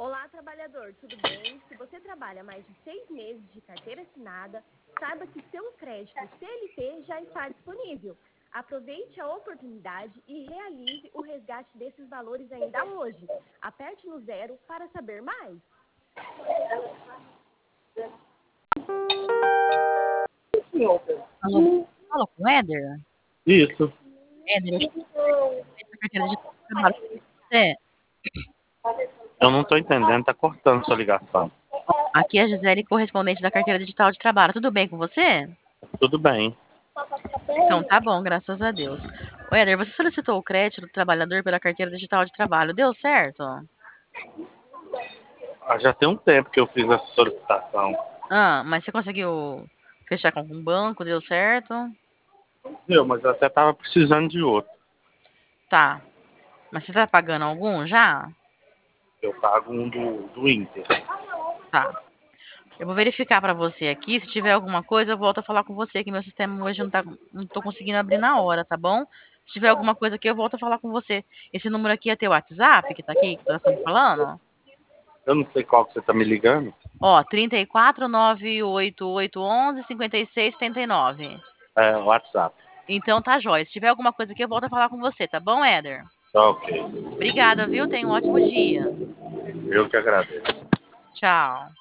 Olá, trabalhador, tudo bem? Se você trabalha mais de 6 meses de carteira assinada, saiba que seu crédito CLT já está disponível. Aproveite a oportunidade e realize o resgate desses valores ainda hoje. Aperte no 0 para saber mais. Alô, fala com o Éder? Isso. Éder, eu a carteira de trabalho com você. Eu não tô entendendo, tá cortando sua ligação. Aqui é a Gisele, correspondente da carteira digital de trabalho. Tudo bem com você? Tudo bem. Então tá bom, graças a Deus. Ô, Éder, você solicitou o crédito do trabalhador pela carteira digital de trabalho. Deu certo? Já tem um tempo que eu fiz essa solicitação. Mas você conseguiu fechar com algum banco? Deu certo? Mas eu até tava precisando de outro. Tá. Mas você tá pagando algum já? Eu pago um do Inter. Tá. Eu vou verificar pra você aqui. Se tiver alguma coisa, eu volto a falar com você, que meu sistema hoje não tô conseguindo abrir na hora, tá bom? Se tiver alguma coisa aqui, eu volto a falar com você. Esse número aqui é teu WhatsApp, que tá aqui, que nós estamos falando? Eu não sei qual que você tá me ligando. Ó, 34 98811 5679. É, WhatsApp. Então tá jóia. Se tiver alguma coisa aqui, eu volto a falar com você, tá bom, Éder? Tá ok. Obrigada, viu? Tenha um ótimo dia. Eu que agradeço. Tchau.